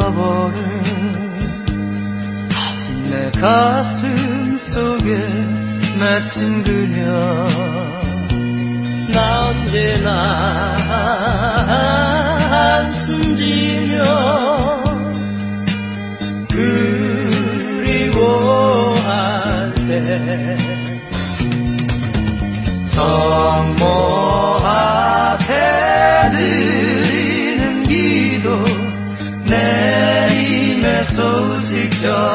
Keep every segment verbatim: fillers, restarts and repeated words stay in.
흘러버린 내 가슴 속에 맺힌 그녀 나 언제나 한숨 지며 그리워할 때 성모 앞에 드리는 기도 내 임의 소식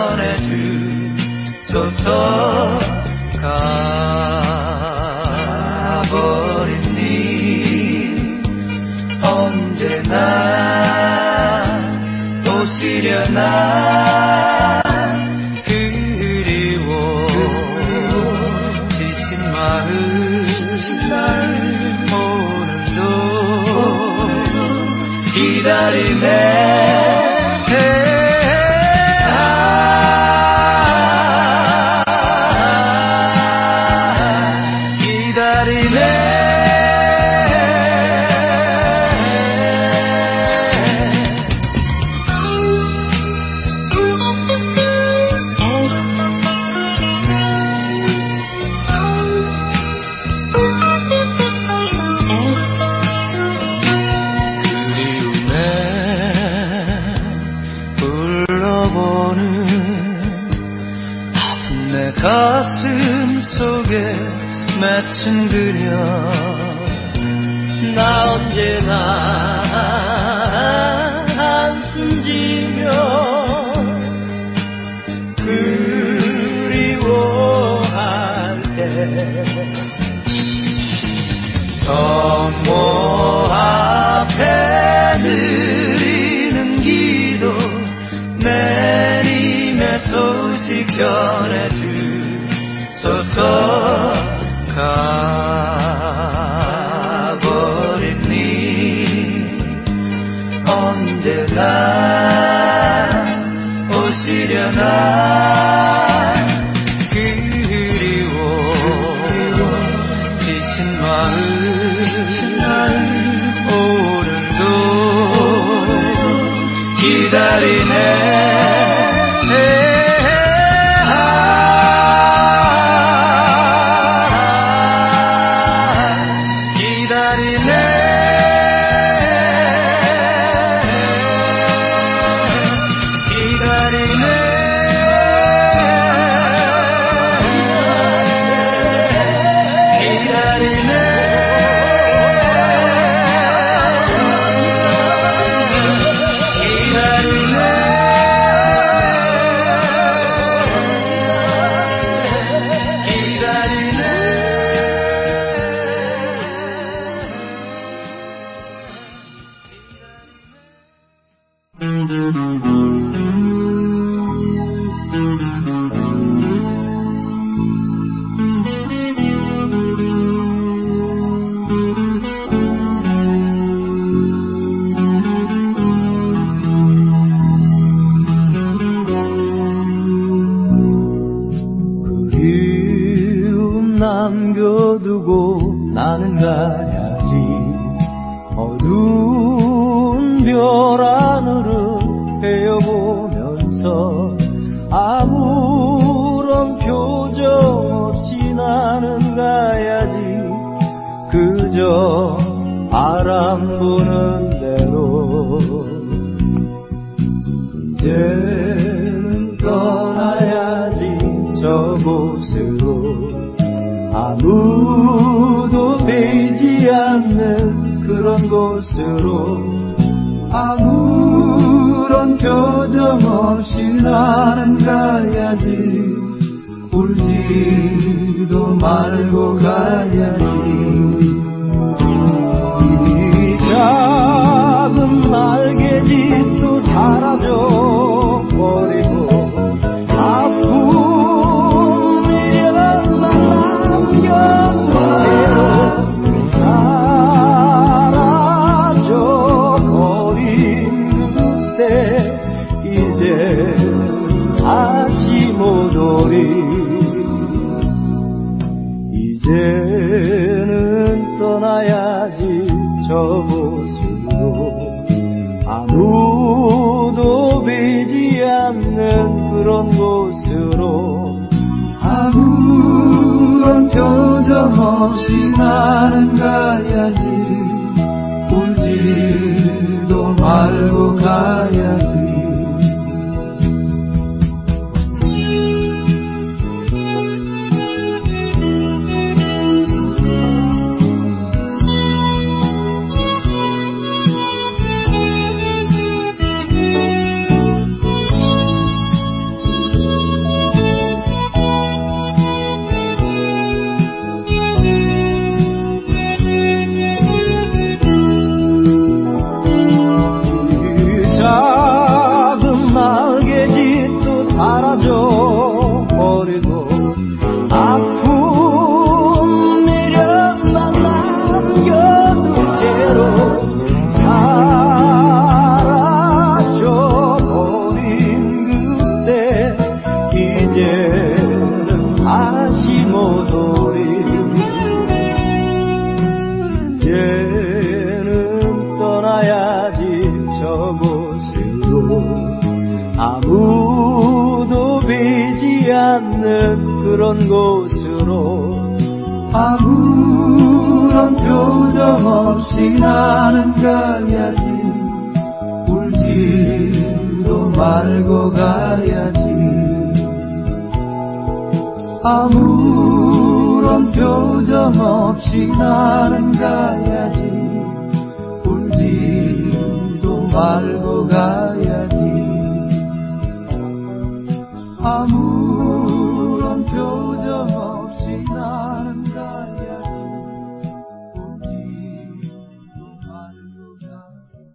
전해주소서 가버린 니 언제나 오시려나 그리워 지친 마음 오늘도 기다리네 가슴 속에 맺힌 그녀 나 언제나 한숨 지며 그리워할 때 성모 앞에 드리는 기도 내림의 소식 전해주 소서 가버린 니 언제나 오시려나 그리워 지친 마음 오늘도 기다리네 남겨두고 나는 가야지 어두운 별 하늘을 헤어보면서 아무런 표정 없이 나는 가야지 그저 바람 부는 대로 이제는 떠나야지 저곳으로 아무도 베이지 않는 그런 곳으로 아무런 표정 없이 나는 가야지 울지도 말고 가야지 이 작은 날개짓도 사라져 버리고 아픔 다시 못 오리 이제는 그런 곳으로 아무런 표정 없이 나는 가야지 울지도 말고 가야지 버리고 아픔 내려만 남겨둔 채로 사라져버린 그때 이제는 다시 못 오리 이제는 떠나야지 저곳으로 아무도 비지 않는 그런 곳으로 아무런 표정 없이 나는 가야지 울지도 말고 가야지 아무런 표정 없이 나는 가야지 울지도 말고 가야지 아무런 표정 없이 나는 가야지 울지도 말고 가야지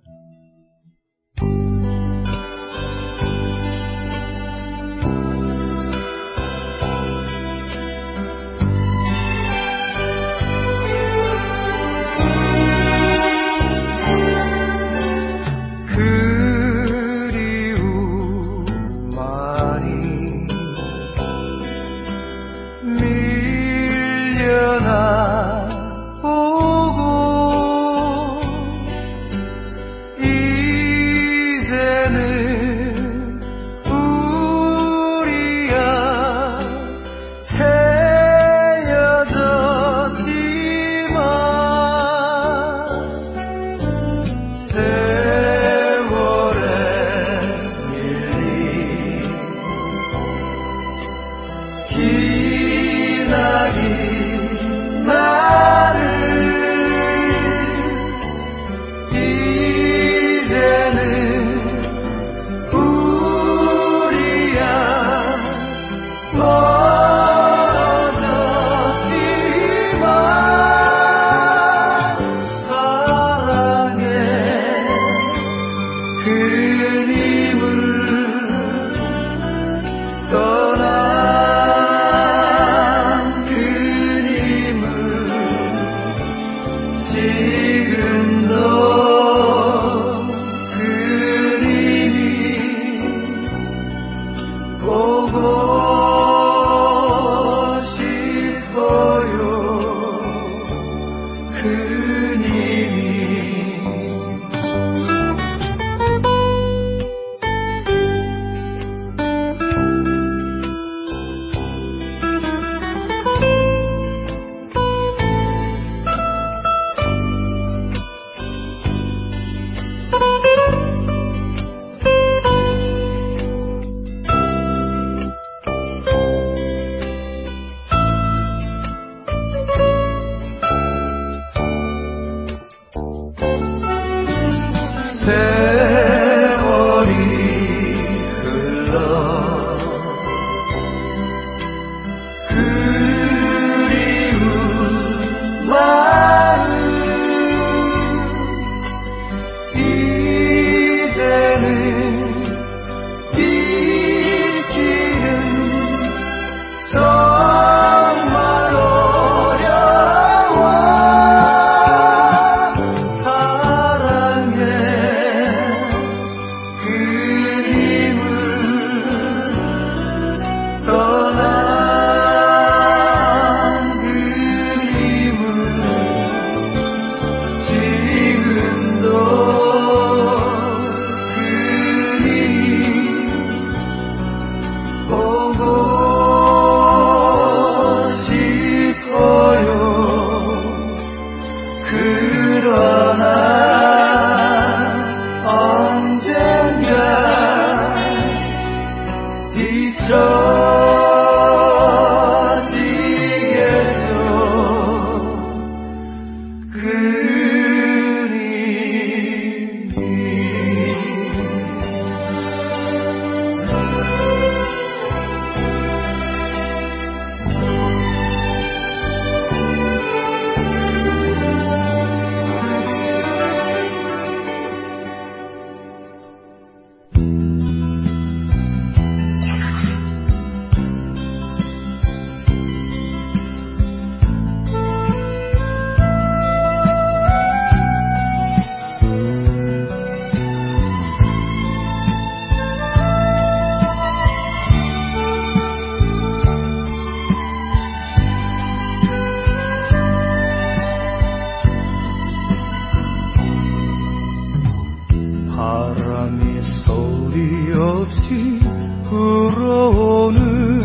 없이 불어오는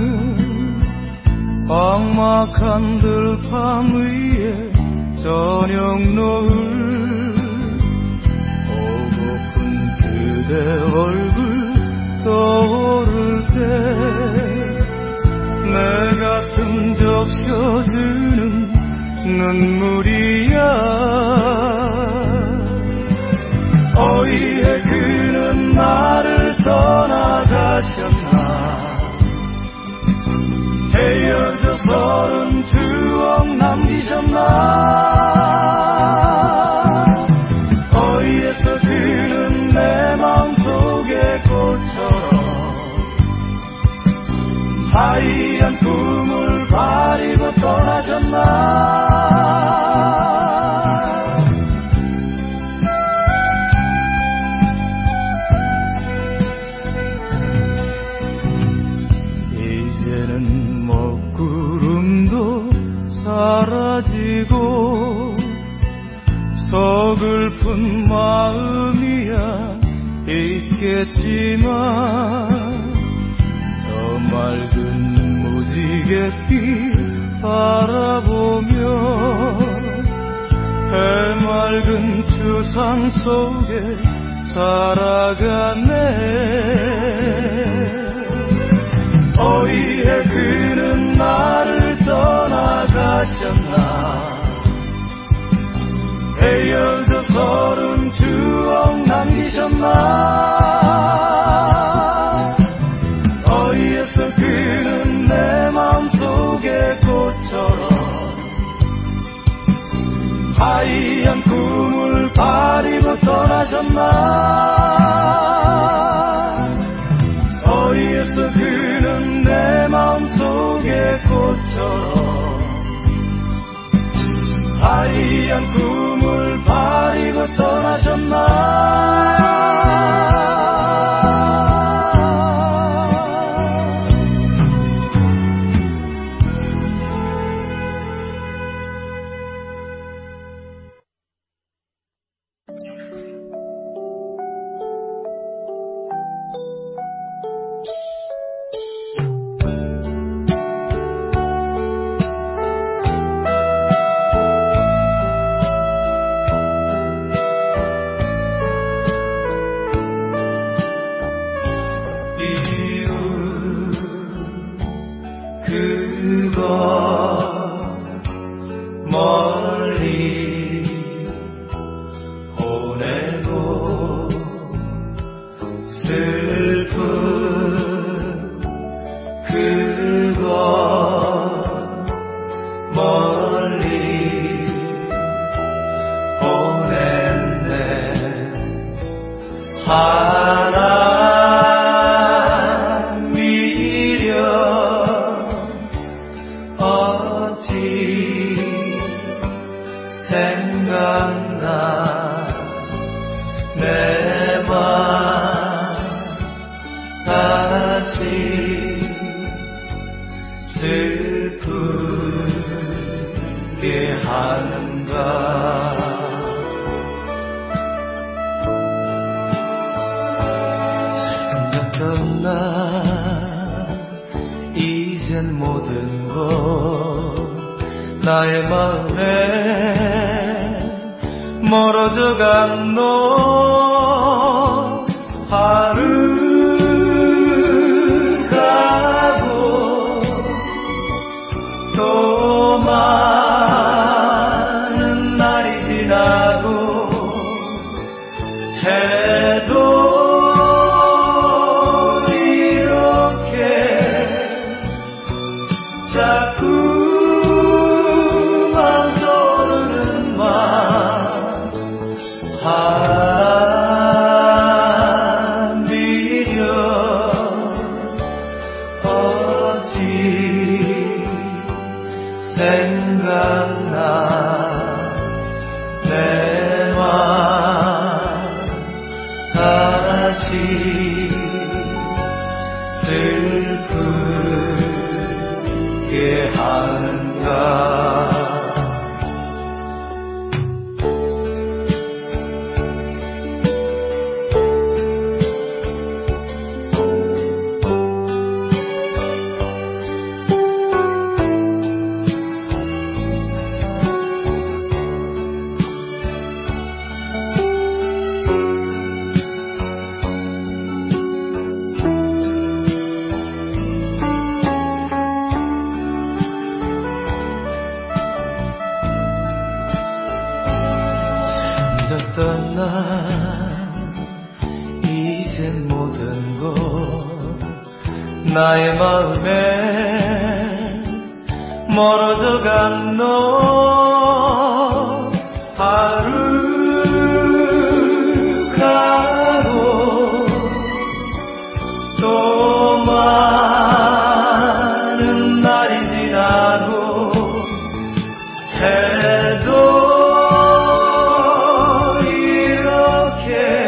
광막한 들판 위에 저녁 노을 보고픈 그대 얼굴 떠오를 때 내 가슴 적셔주는 눈물이야. 어이해 그는 나를 떠나가셨나. 헤어져 서른 추억 남기셨나. 어이해서 그는 내 마음속에 꽃처럼 하얀 꿈을 가리고 떠나셨나. 사라지고 서글픈 마음이야 있겠지만 저 맑은 무지갯빛 바라보며 해맑은 추상 속에 살아가네. 어이해 그는 나를 떠나가셨나. 헤어져 서른 추억 남기셨나. 어이해서 그는 내 마음속에 꽃처럼 하얀 꿈을 가리고 떠나셨나. 어이해서 그는 내 마음속에 꽃처럼 하얀 꿈을 가리고 떠나셨나. 나의 마음에 멀어져간 너 하루 가고 또 많은 날이 지나고 해도 이렇게 자꾸 슬프게 하는가. 없는 곳 나의 마음에 멀어져 간 너 하루 가고 또 많은 날이 지나고 해도 이렇게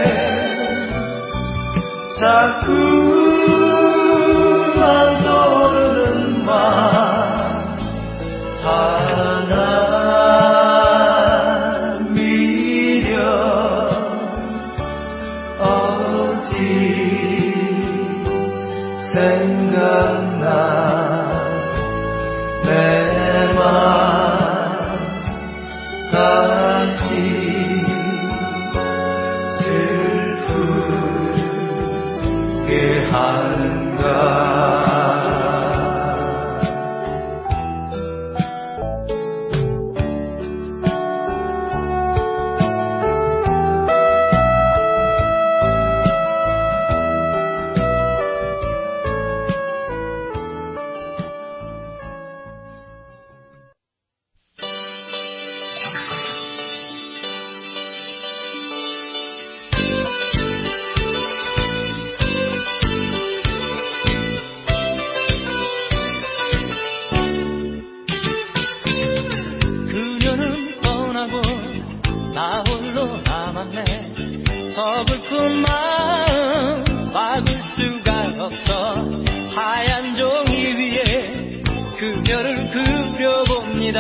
자꾸만 떠오르는 맘 하나 미련 어찌 생각나 내 맘 다시 슬프게 한가. 그녀는 떠나고 나 홀로 남았네. 서글픈 마음 막을 수가 없어. 하얀 종이 위에 그녀를 그려봅니다.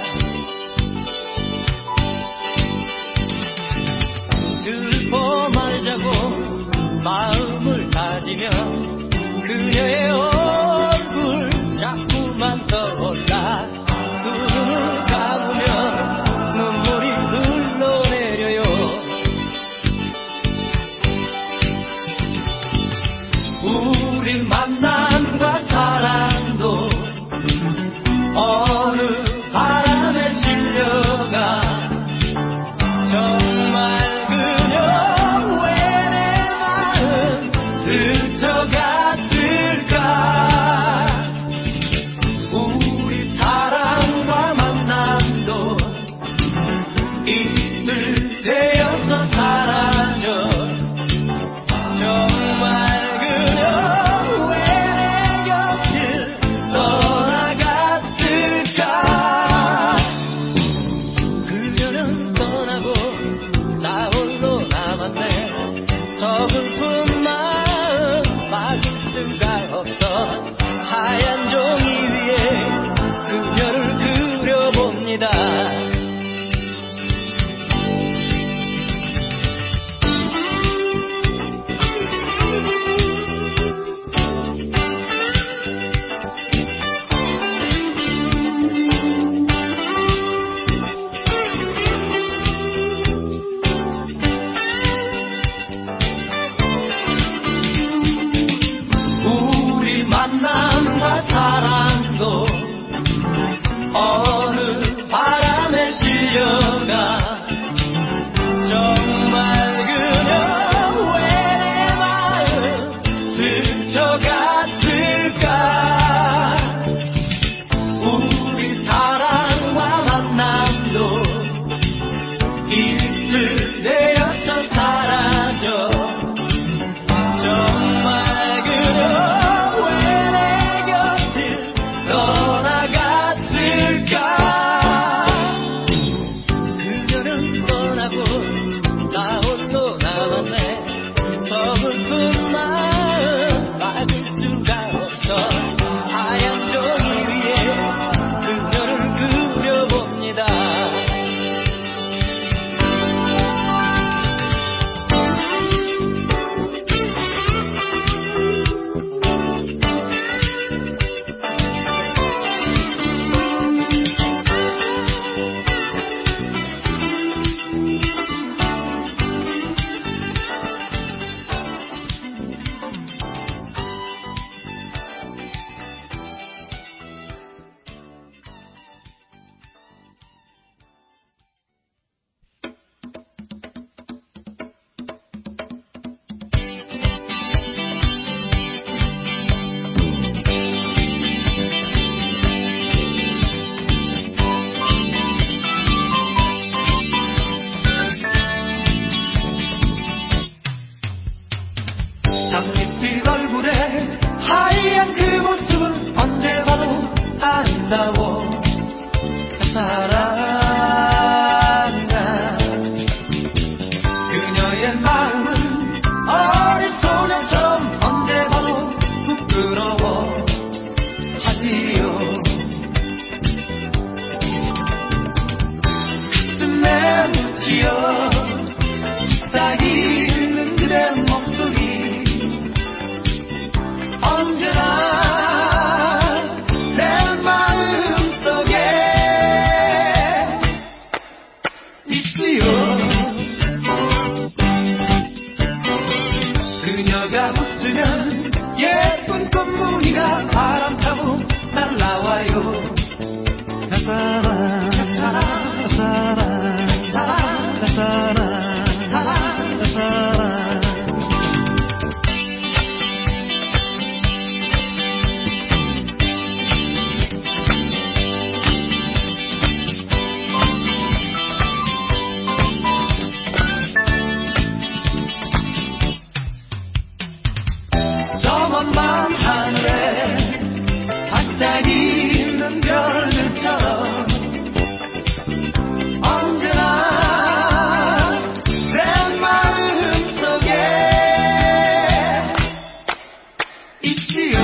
슬퍼 말자고 마음을 다지며 그녀의 얼굴 자꾸만 떠올라. 두 눈을 감으면 눈물이 흘러내려요. 우리 만남과 사랑도 어느 바람에 실려가. 정말 그녀 왜 내 마음 스쳐갔을까. 우리 사랑과 만남도 이틀 되어서 사라져. 정말 그녀 왜 내 장밋빛 얼굴에 하얀 그 모습은 언제 봐도 아름다워. 사랑아, 그녀의 마음은 어린 소년처럼 언제 봐도 부끄러워 하지요. 가슴에 묻히어 쌓이는 그대 목소리 언제나 내 마음속에 있지요. 그녀가 웃으면 예쁜 꽃무늬가 바람 타고 날라와요. 나 사랑, 나 사랑, 나 사랑, 나 사랑, 나 사랑, 나 사랑. 저 먼 밤 하늘에 반짝이는 별들처럼 언제나 내 마음속에 있지요.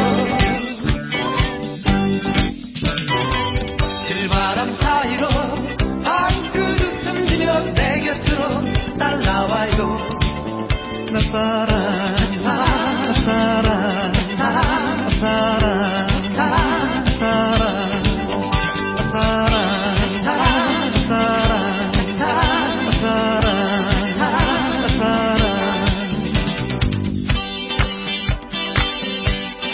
실바람 사이로 방긋 숨지며 내 곁으로 날라와요. 나 사랑, 나 사랑, 나 사랑, 나 사랑, 나 사랑, 나 사랑, 나 사랑, 나 사랑, 나 사랑.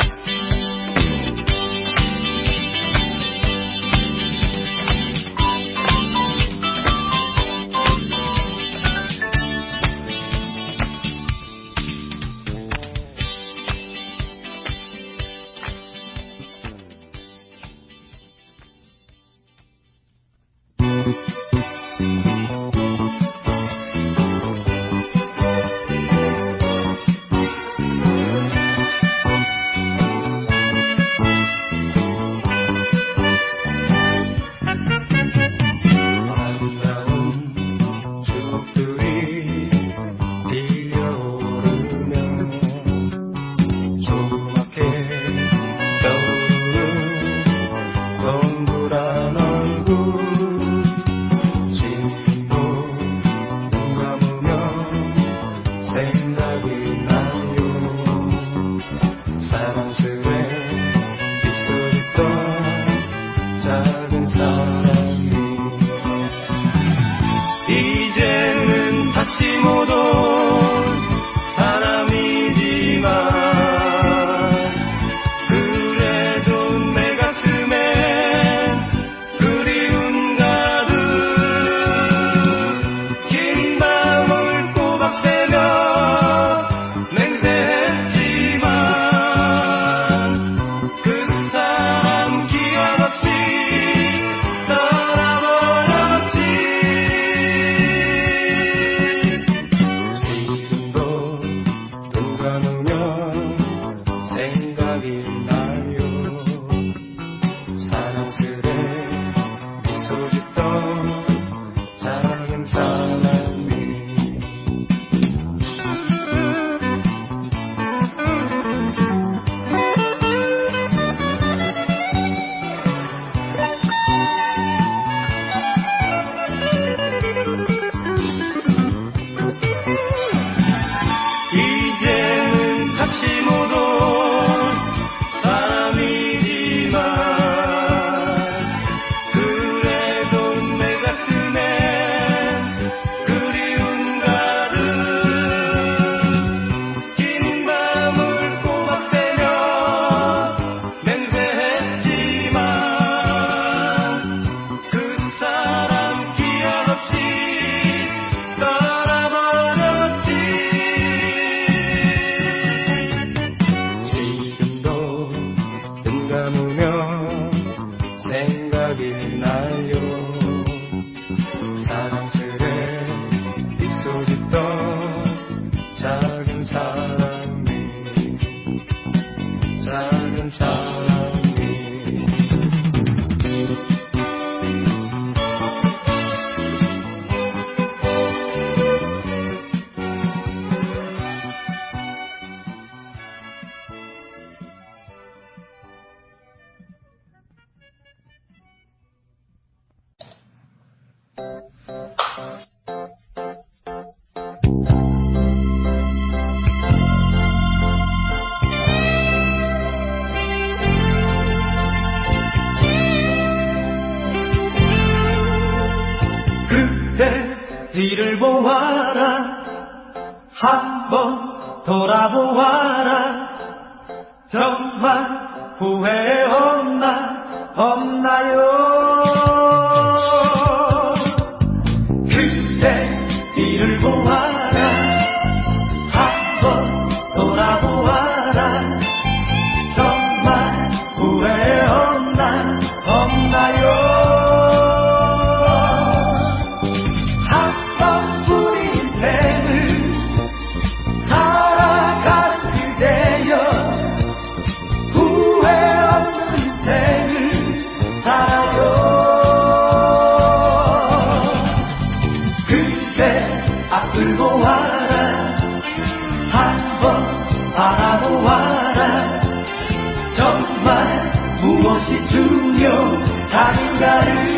뒤를 보아라 한번 돌아보아라 정말 후회 없나 없나요 그때 뒤를 보아라 한번 돌아보아라 정말 후회 없나 없나요 바라보아라 정말 무엇이 중요한가를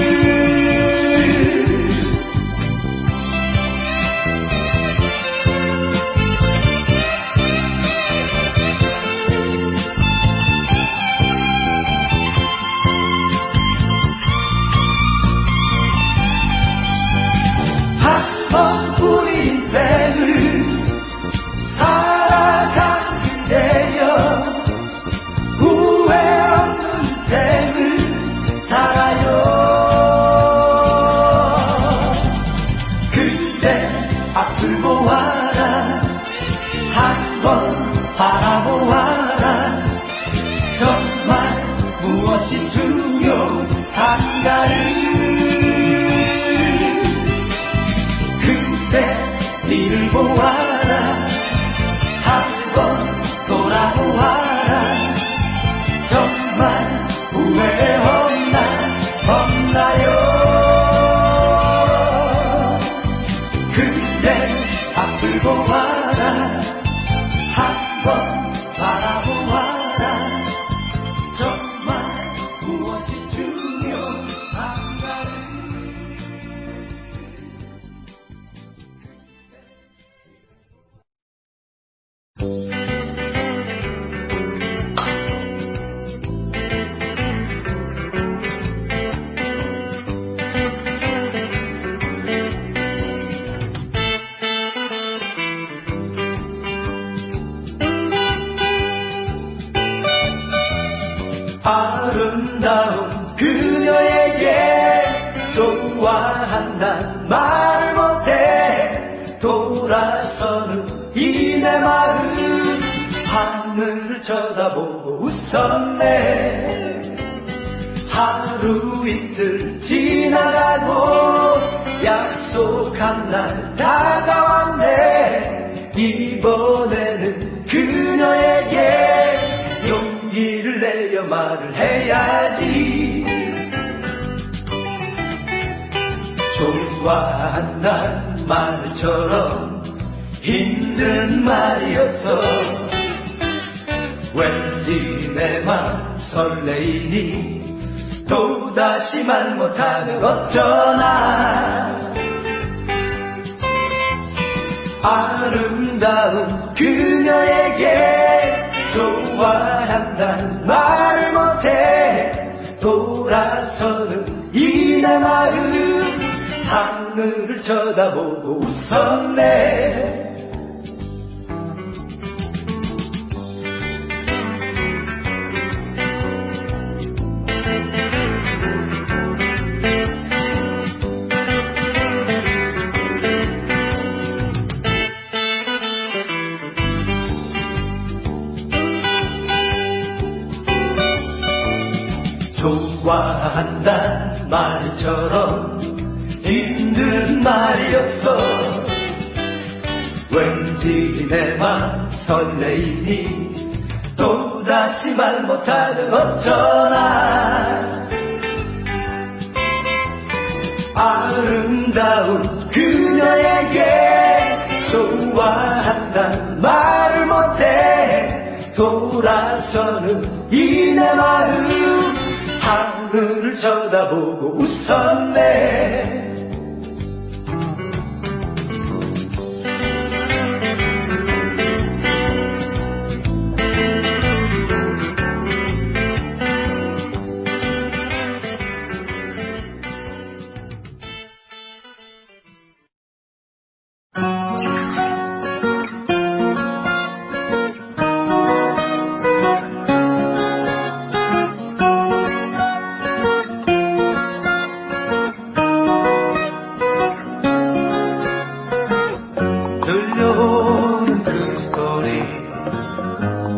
한 번뿐인 인생을 바라보아라 정말 무엇이 중요한가를 그때 뒤를 보아라 한번 돌아보아라 정말 후회 없나 없나요 그때 앞을 보아라 한번 바라보아라 정말 무엇이 중요한가를 아름다운 그녀에게 좋아한단 말을 못해 돌아서는 이 내 마음 하늘을 쳐다보고 웃었네 하루 이틀 지나가고 약속한 날 다가왔네 이번에는 그녀에게 용기를 내어 말을 해야지 좋아한단 말처럼 힘든 말이어서 왠지 내 맘 설레이니 또다시 말 못하면 어쩌나 아름다운 그녀에게 좋아한단 말을 못해 돌아서는 이 내 마음 하늘을 쳐다보고 웃었네 좋아한단 말처럼 힘든 말이었어 왠지 내 맘 설레이니 또다시 말 못하면 어쩌나 아름다운 그녀에게 좋아한단 말을 못해 돌아서는 이 내 마음 하늘을 쳐다보고 웃었네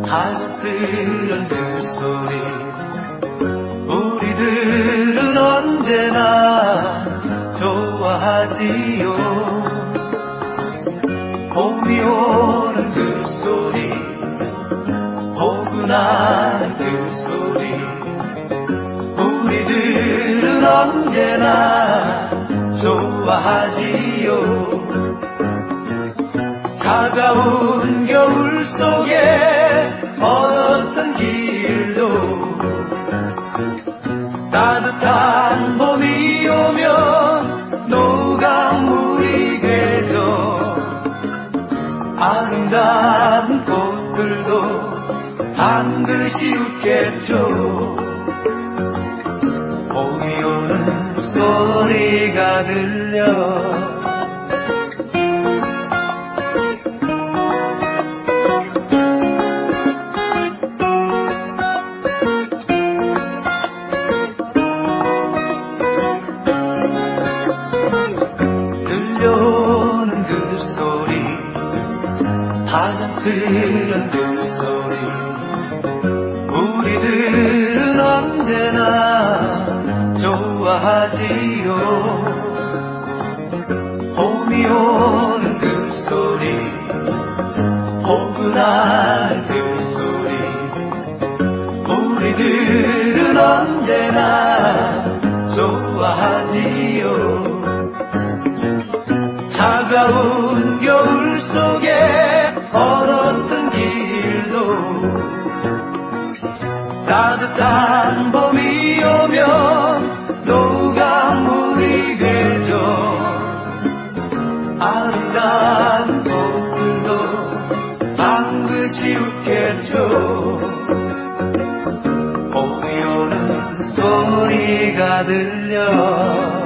다정스런 그 소리 우리들은 언제나 좋아하지요. 봄이 오는 그 소리 포근한 그 소리 우리들은 언제나 좋아하지요. 차가운 겨울 속에 어떤 길도 따뜻한 봄이 오면 노강물이 되죠. 아름다운 꽃들도 반드시 웃겠죠. 봄이 오는 소리가 들려 들려오는 그 소리 다정스런 그 소리 우리들은 언제나 좋아하지요. 봄이 오는 그 소리 포근한 그 소리 우리들은 언제나 좋아하지요. 차가운 겨울 속에 걸었던 길도 따뜻한 봄이 오면 노강물이 되죠. 아름다운 꽃들도 반드시 웃겠죠. 봄이 오는 소리가 들려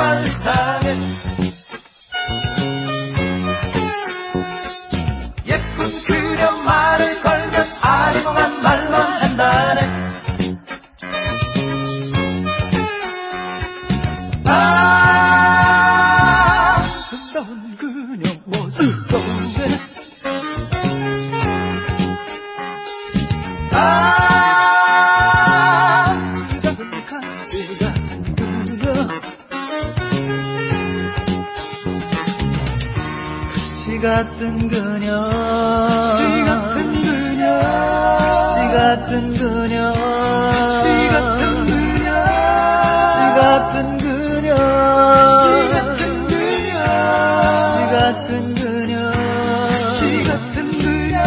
정말 이상해. 예쁜 그녀 말을 걸면 아리송한 말만 한다네. 아, 아름다운 그녀 모습 속에 아, 작은 가시 같은 그녀, 가시 같은 그녀, 가시 같은 그녀, 가시 같은 그녀, 가시 같은 그녀, 가시 같은 그녀, 가시 같은 그녀.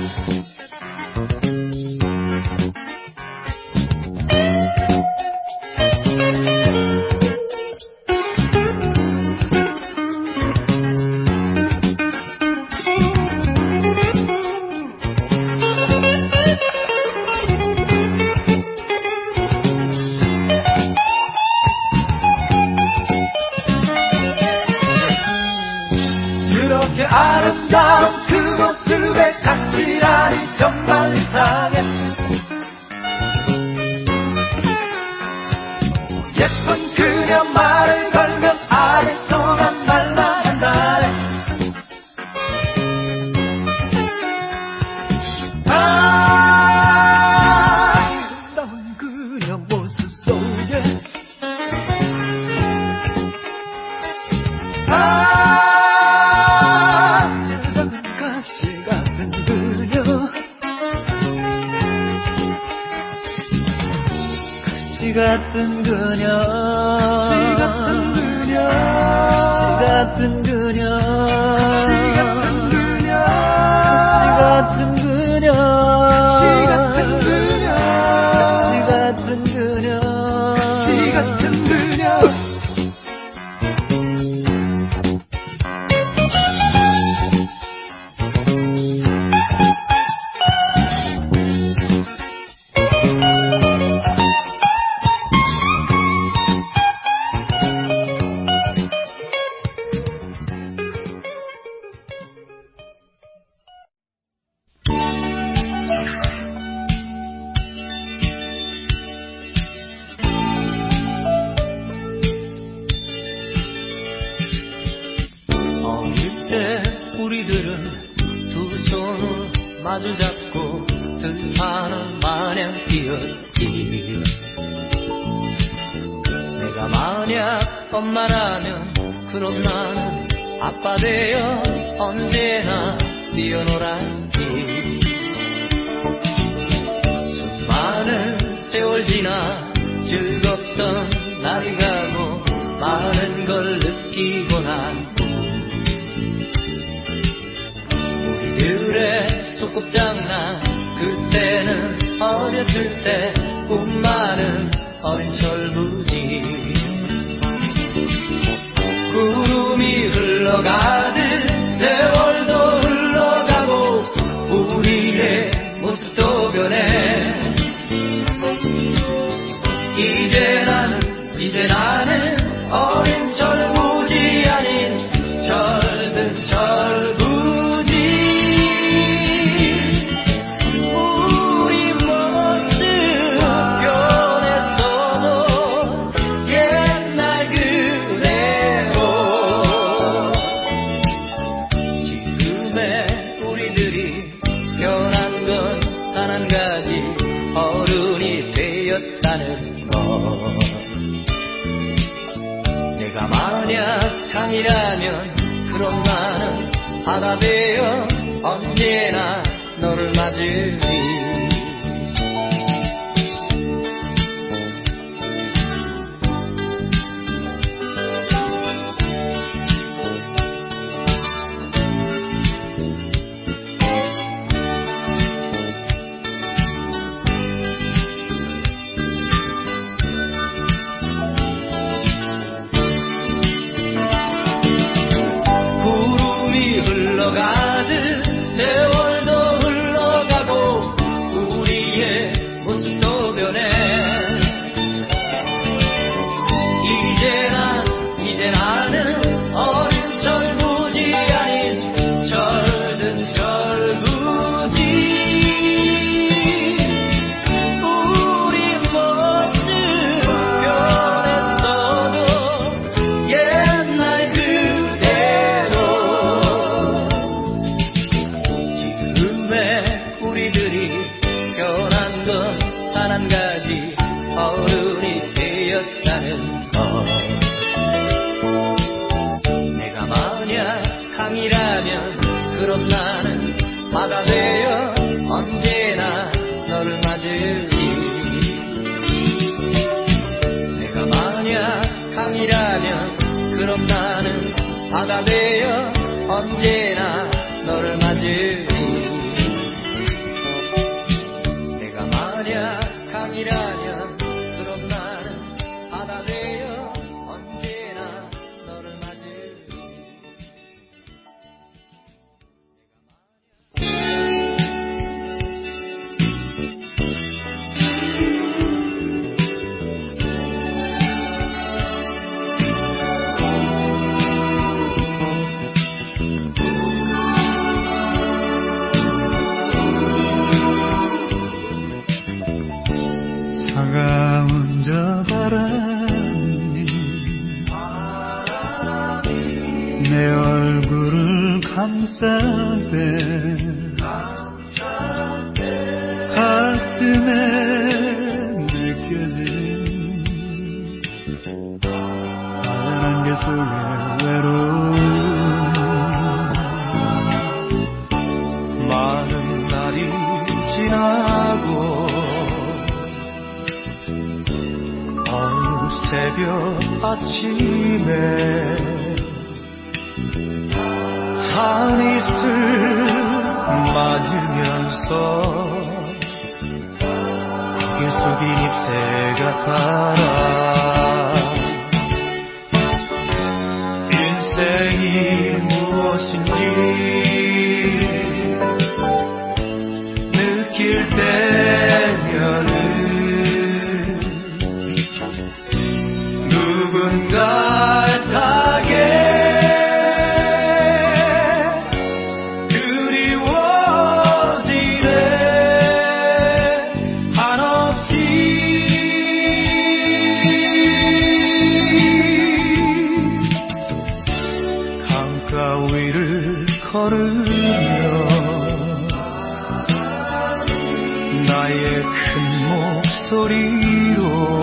그렇게 아름다운 그 모습에 가시라니 정말 이상해. 예쁜 그녀 말을 걸면 아리송한 말만 한다네. 아, 아름다운 그녀 모습 속에 아, 작은 가시 같은 그녀, 가시 같은 그녀, 가시 같은 그녀, 가시 같은 그녀, 가시 같은 그녀, 가시 같은 그녀, 가시 같은 그녀, 가시 같은 그녀. 어릴 때 우리들은 두 손을 마주 잡고 들판을 마냥 뛰었지. 내가 만약 엄마라면 그럼 나는 아빠 되어 언제나 뛰어놀았지. 수많은 세월 지나 즐겁던 날이 가고 많은 걸 느끼고 난 우리들의 소꿉장난, 그때는 어렸을 때 꿈 많은 어린 철부지. 구름이 흘러가듯 세월도 흘러가고 우리의 모습도 변해. 이제 나는 이제 나는 어린 철부지 아닌 철든 철부지. 우리 모습 변했어도 옛날 그대로 지금의 우리들이 변한 건 단 한 가지, 어른이 되었다는 것. 내가 만약 강이라면 그럼 나는 바다 되어 언제나 너를 맞으리. 구름이 흘러가듯 세월도 흘러가고 그럼 나는 바다 되어 언제나 너를 맞으리. 내가 만약 강이라면 그럼 나는 바다 되어 언제나 너를 맞으리. 차가운 저 바람이 내 얼굴을 감쌀 때 가슴에 느껴지는 하얀 안개 속의 외로움. 많은 날이 지나고 새벽 아침에 잔이슬 맞으면서 고개 숙인 잎새가 달아 인생이 무엇인지 느낄 때면은 누군가의 탁에 그리워지네 한없이. 강가 위를 걸으며 나의 큰 목소리로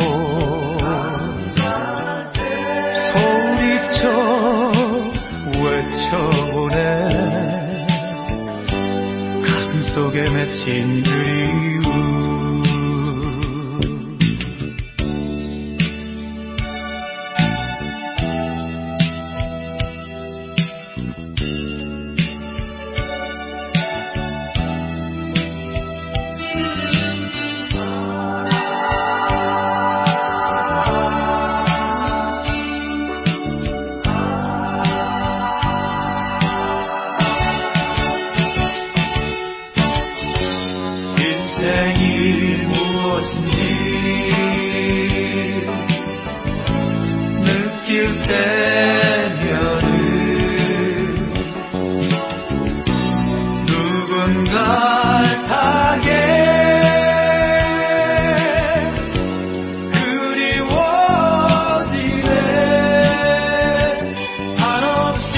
외쳐보네 가슴 속에 맺힌 그리움. 인생이 무엇인지 느낄 때면은 누군가의 탁에 그리워지네 한없이.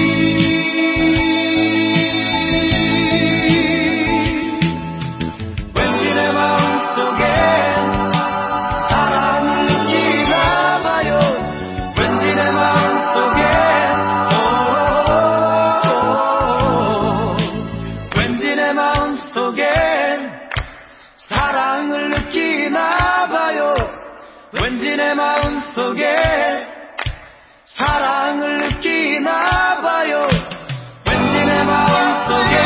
왠지 내 마음속에 사랑을 느끼나 봐요. 왠지 내 마음속에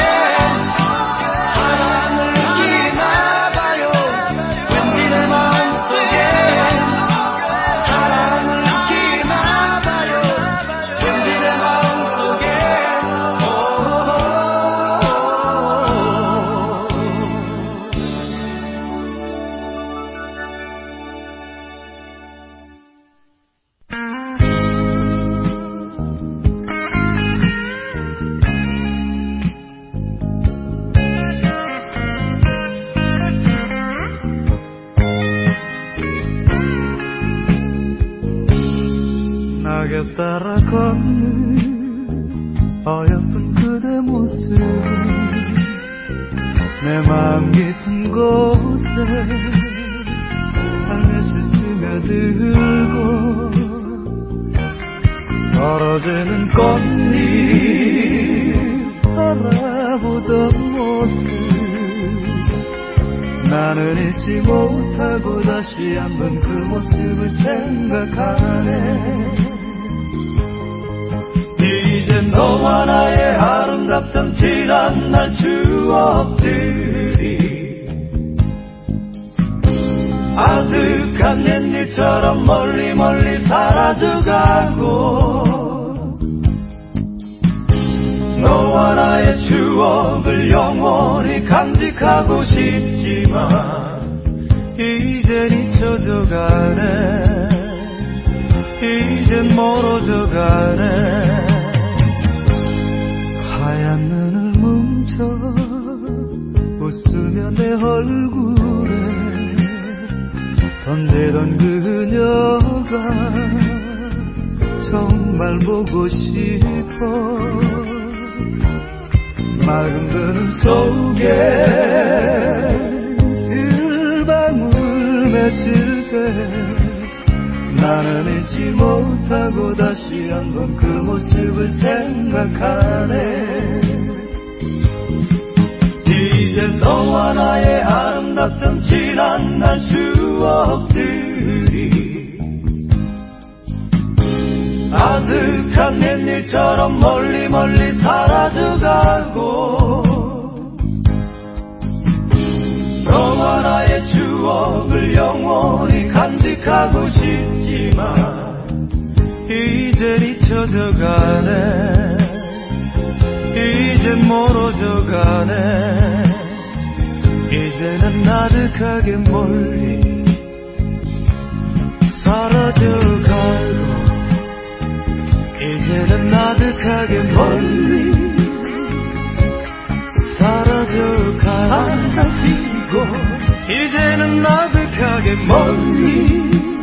사랑을 느끼나 봐요. 왠지 내 마음속에 사랑을 느끼나 봐요. 왠지 내 마음속에 낙엽 따라 걷는 어여쁜 그대 모습 내 마음 깊은 곳에 살며시 스며들고 떨어지는 꽃잎 바라보던 모습 나는 잊지 못하고 다시 한번 그 모습을 생각하네. 너와 나의 아름답던 지난날 추억들이 아득한 옛일처럼 멀리 멀리 사라져가고 너와 나의 추억을 영원히 간직하고 싶지만 이젠 잊혀져가네 이젠 멀어져가네 하얀 눈을 뭉쳐 웃으며 내 얼굴에 던지던 그녀가 정말 보고 싶어 맑은 그늘 속에 일방울 맺힐 때 나는 잊지 못하고 다시 한번 그 모습을 생각하네 이제 너와 나의 아름답던 지난날 추억들이 아득한 옛일처럼 멀리 멀리 사라져가고 너와 나의 추억을 영원히 간직하고 싶지만 이젠 잊혀져가네 이젠 멀어져가네 이제는 아득하게 멀리 사라져가고 이제는 아득하게 멀리 사라져가고 사라지고 이제는 아득하게 멀리